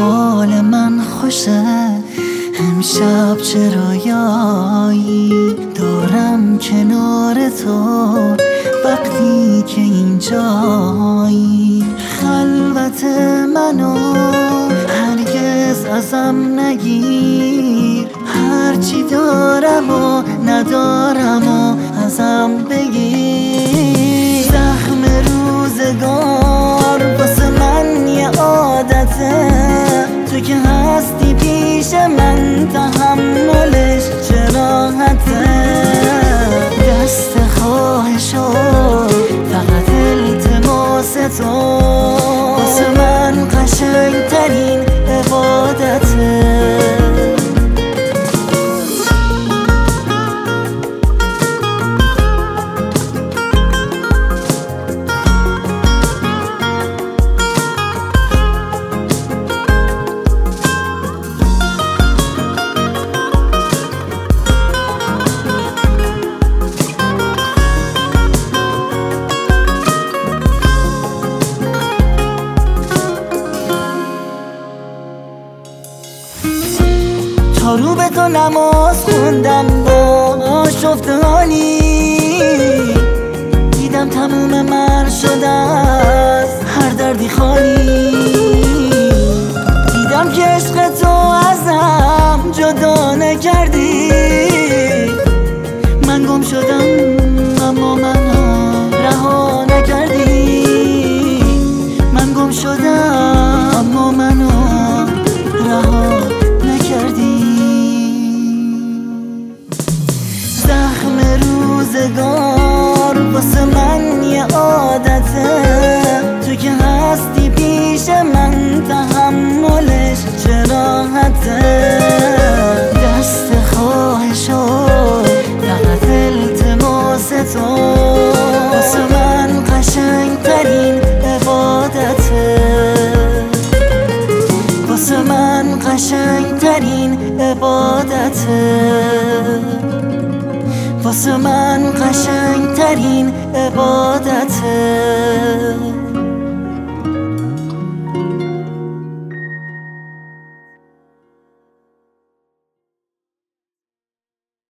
حال من خوشه، امشب چه رویایی دارم کنار تو وقتی که اینجایی. خلوت منو هرگز ازم نگیر، هرچی دارم و ندارم و ازم بگیر. زخم روزگار واسه من یه عادته، تو که هستی پیش من تحملش چه راحته. دست خواهشو فقط التماس تو واسه من قشنگترین عبادته. تا رو به تو نماز خوندم با آشفته حالی، دیدم تموم من شده از هر دردی خالی. دیدم که عشق تو ازم جدا نکردی، من گم شدم اما منو رها نکردی. من گم شدم اما منو رها نکردی. زخم روزگار واسه من یه عادته، تو که هستی پیش من تحملش چه راحته. دست خواهشو فقط التماس تو واسه من قشنگترین عبادته. واسه من قشنگترین عبادته. واسه من قشنگترین عبادته.